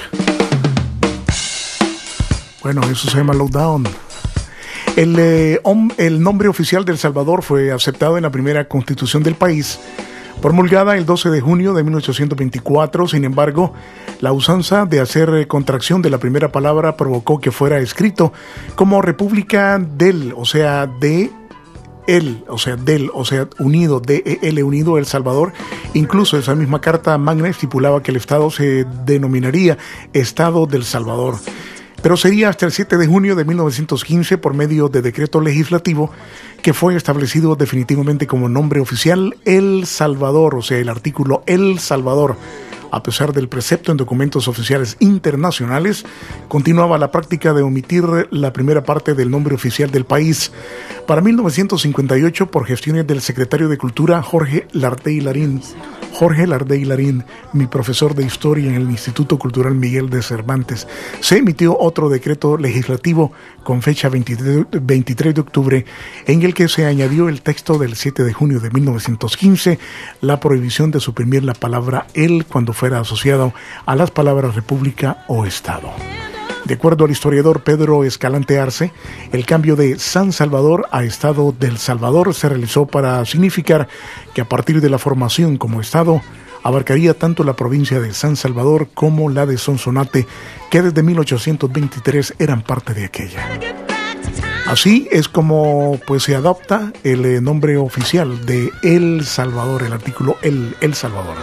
Bueno, eso se llama Lowdown. El, eh, om, el nombre oficial de El Salvador fue aceptado en la primera constitución del país, promulgada el doce de junio de mil ochocientos veinticuatro. Sin embargo, la usanza de hacer contracción de la primera palabra provocó que fuera escrito como República del, o sea, de el, o sea, del, o sea, unido, D E L, unido El Salvador. Incluso esa misma Carta Magna estipulaba que el Estado se denominaría Estado del Salvador. Pero sería hasta el siete de junio de mil novecientos quince, por medio de decreto legislativo, que fue establecido definitivamente como nombre oficial El Salvador, o sea, el artículo El Salvador. A pesar del precepto en documentos oficiales internacionales, continuaba la práctica de omitir la primera parte del nombre oficial del país. Para mil novecientos cincuenta y ocho, por gestiones del secretario de Cultura, Jorge Lardey Larín, Jorge Lardey Larín, mi profesor de Historia en el Instituto Cultural Miguel de Cervantes, se emitió otro decreto legislativo con fecha veintitrés de octubre, en el que se añadió el texto del siete de junio de mil novecientos quince, la prohibición de suprimir la palabra el cuando fuera asociado a las palabras república o estado. De acuerdo al historiador Pedro Escalante Arce, el cambio de San Salvador a Estado del Salvador se realizó para significar que a partir de la formación como Estado abarcaría tanto la provincia de San Salvador como la de Sonsonate, que desde mil ochocientos veintitrés eran parte de aquella. Así es como pues se adopta el eh, nombre oficial de El Salvador, el artículo El, El Salvador.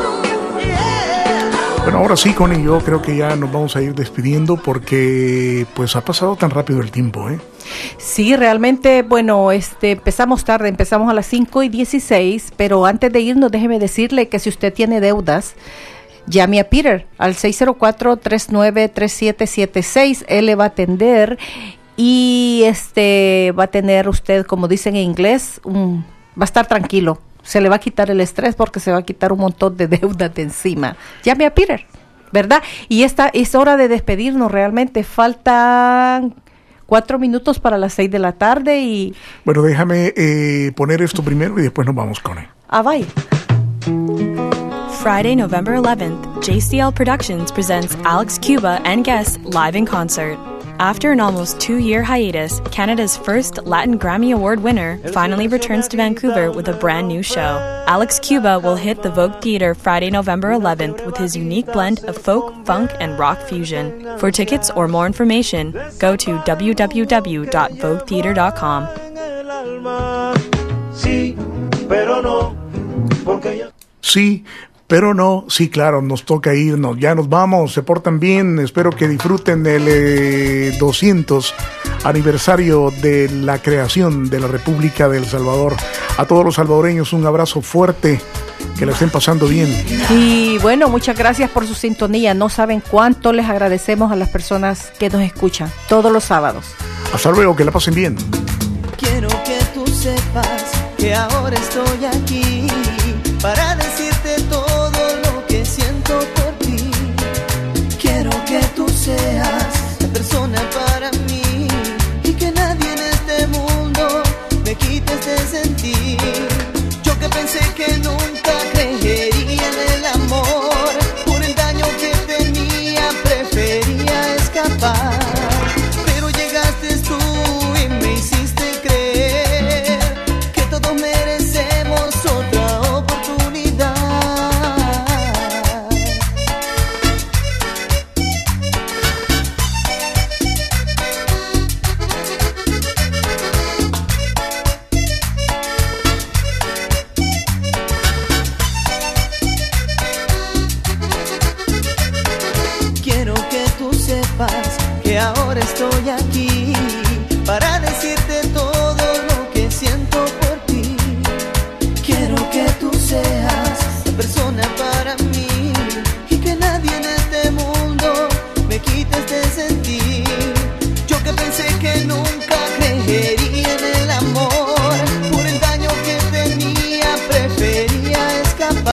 Bueno, ahora sí, Connie, yo creo que ya nos vamos a ir despidiendo porque pues ha pasado tan rápido el tiempo, ¿eh? Sí, realmente, bueno, este, empezamos tarde, empezamos a las cinco y dieciséis, pero antes de irnos déjeme decirle que si usted tiene deudas, llame a Peter al seis cero cuatro, tres nueve tres siete siete seis, él le va a atender y este va a tener usted, como dicen en inglés, un, va a estar tranquilo. Se le va a quitar el estrés porque se va a quitar un montón de deudas de encima. Llame a Peter, ¿verdad? Y esta es hora de despedirnos realmente. Faltan cuatro minutos para las seis de la tarde y... Bueno, déjame eh, poner esto primero y después nos vamos con él. Ah, bye. Friday, November eleventh, J C L Productions presents Alex Cuba and guests live in concert. After an almost two-year hiatus, Canada's first Latin Grammy Award winner finally returns to Vancouver with a brand new show. Alex Cuba will hit the Vogue Theatre Friday, November eleventh with his unique blend of folk, funk, and rock fusion. For tickets or more information, go to w w w dot vogue theatre dot com. Sí, pero no, sí, claro, nos toca irnos, ya nos vamos, se portan bien, espero que disfruten el eh, doscientos aniversario de la creación de la República de El Salvador. A todos los salvadoreños un abrazo fuerte, que la estén pasando bien. Y bueno, muchas gracias por su sintonía, no saben cuánto les agradecemos a las personas que nos escuchan todos los sábados. Hasta luego, que la pasen bien. Quiero que tú sepas que ahora estoy aquí para decirte todo lo que siento por ti. Quiero que tú seas